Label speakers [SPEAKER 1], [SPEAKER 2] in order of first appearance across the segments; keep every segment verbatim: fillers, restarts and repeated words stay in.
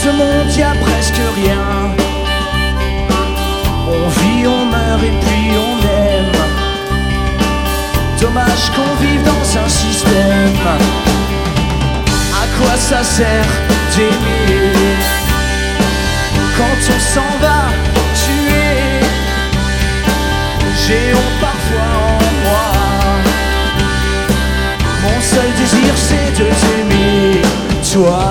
[SPEAKER 1] ce monde y a presque rien. On vit, on meurt et puis on aime. Dommage qu'on vive dans un système. À quoi ça sert d'aimer quand on s'en va tuer? J'ai honte parfois en moi. Mon seul désir c'est de t'aimer, toi.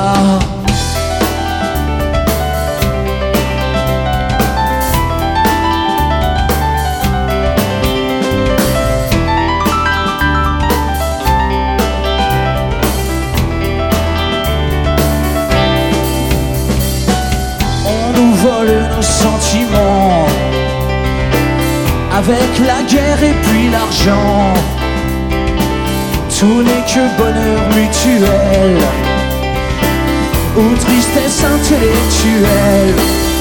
[SPEAKER 1] Vole nos sentiments avec la guerre et puis l'argent. Tout n'est que bonheur mutuel ou tristesse intellectuelle.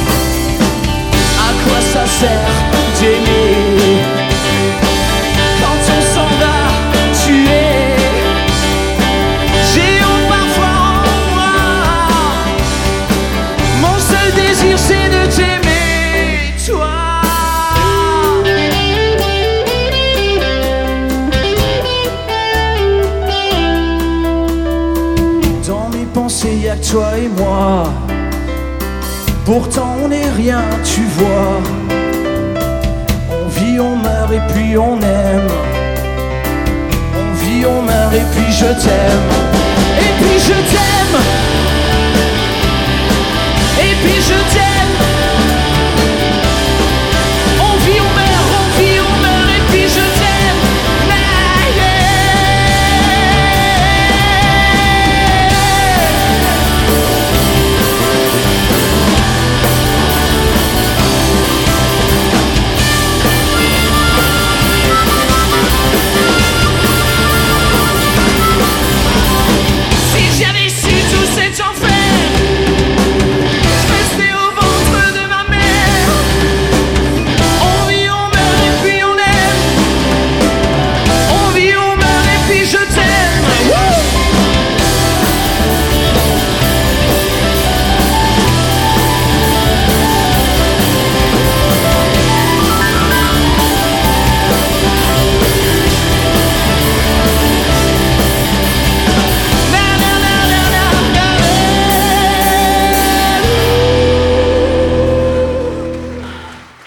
[SPEAKER 1] À quoi ça sert d'aimer quand on s'en va tuer? J'ai honte parfois en moi. Mon seul désir c'est de t'aimer, toi. Dans mes pensées y'a que toi et moi. Pourtant on n'est rien, tu vois. On vit, on meurt et puis on aime. On vit, on meurt et puis je t'aime. Et puis je t'aime. Et puis je t'aime.